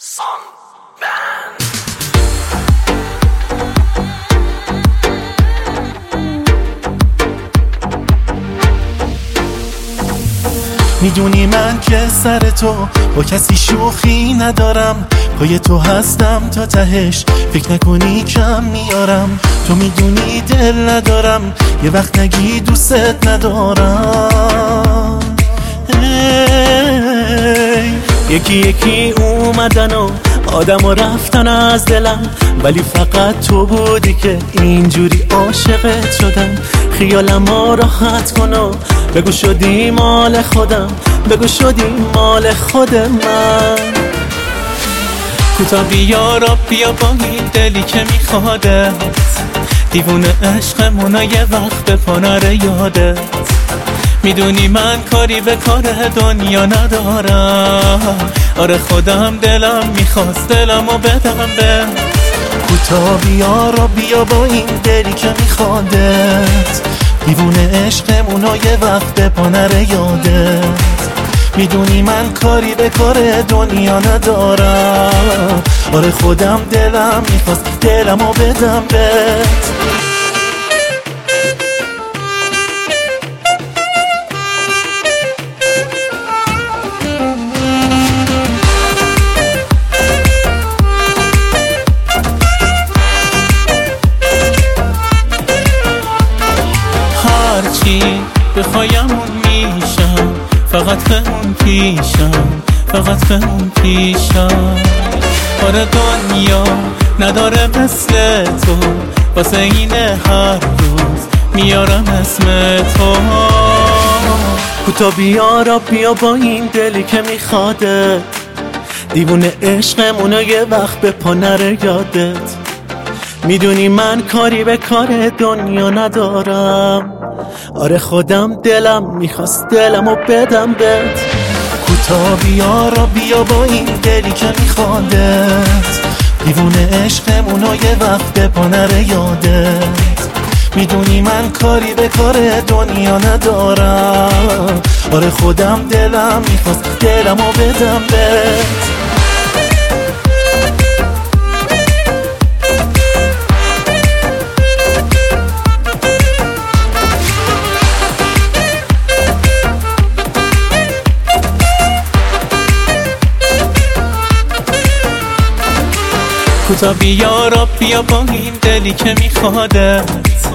Song Band. میدونی من که سر تو با کسی شوخی ندارم، پای تو هستم تا تهش، فکر نکنی کم میارم. تو میدونی دل ندارم، یه وقت نگی دوست ندارم. یکی یکی اومدن و آدم و رفتن از دلم، ولی فقط تو بودی که اینجوری عاشقت شدم. خیالم ها راحت کن و بگو شدی مال خودم، بگو شدی مال خود من. کوتا بیا را بیا با این دلی که میخوادت، دیوونه عشقمونا یه وقت به پا نره یادت. میدونی من کاری به کار دنیا ندارم، آره خودم دلم میخواست دلمو بدم به. کوتا بیا را بیا با این دلی که میخوادت، دیوونه عشقمونا یه وقت به پا نره یادت. میدونی من کاری به کار دنیا ندارم، آره خودم دلم میخواست دلمو بدم بهت. هرچی بخوایمون میشم، فقط بمون پیشم، فقط بمون پیشم. آره دنیا نداره مثل تو، واسه اینه هر روز میارم اسم تو. کوتا بیا را بیا با این دلی که میخوادت، دیوونه عشقمونو یه وقت به پا نره یادت. میدونی من کاری به کار دنیا ندارم، آره خودم دلم میخواست دلمو بدم بهت. کوتا بیا را بیا با این دلی که میخوادت، دیوونه عشقمونو یه وقت به پا نره یادت. میدونی من کاری به کار دنیا ندارم، آره خودم دلم میخواست دلمو بدم بهت. کوتا بیا را بیا با این دلی که میخوادت،